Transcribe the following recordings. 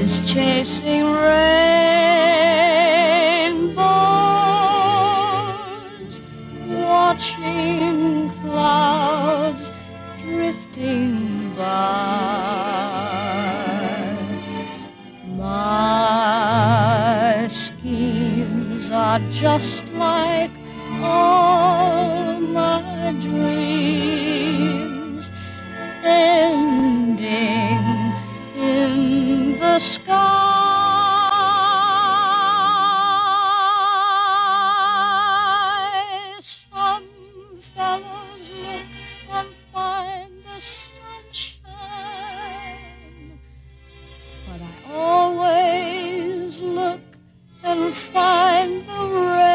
is chasing rainbows, watching clouds drifting by. My schemes are just like all my dreams, ending in the sky. Some fellows look and find the sunshine, but I always look and find the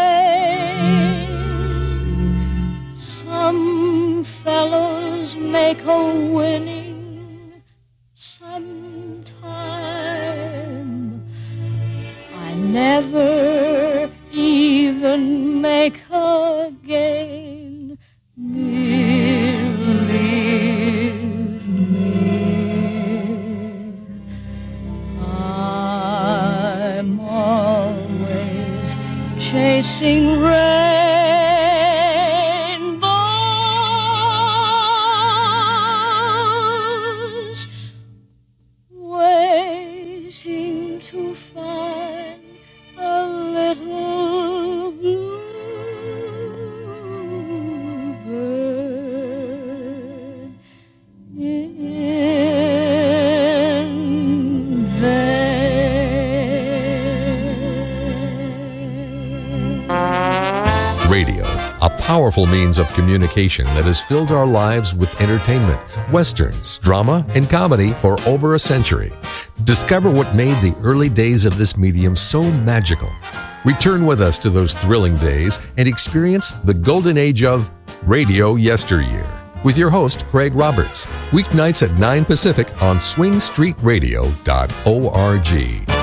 rain. Some fellows make a winning sometime. I never even make a gain. Believe me, I'm always chasing rainbows, waiting to find a little bluebird in vain. Radio, a powerful means of communication that has filled our lives with entertainment, westerns, drama, and comedy for over a century. Discover what made the early days of this medium so magical. Return with us to those thrilling days and experience the golden age of radio yesteryear with your host, Craig Roberts, weeknights at 9 Pacific on swingstreetradio.org.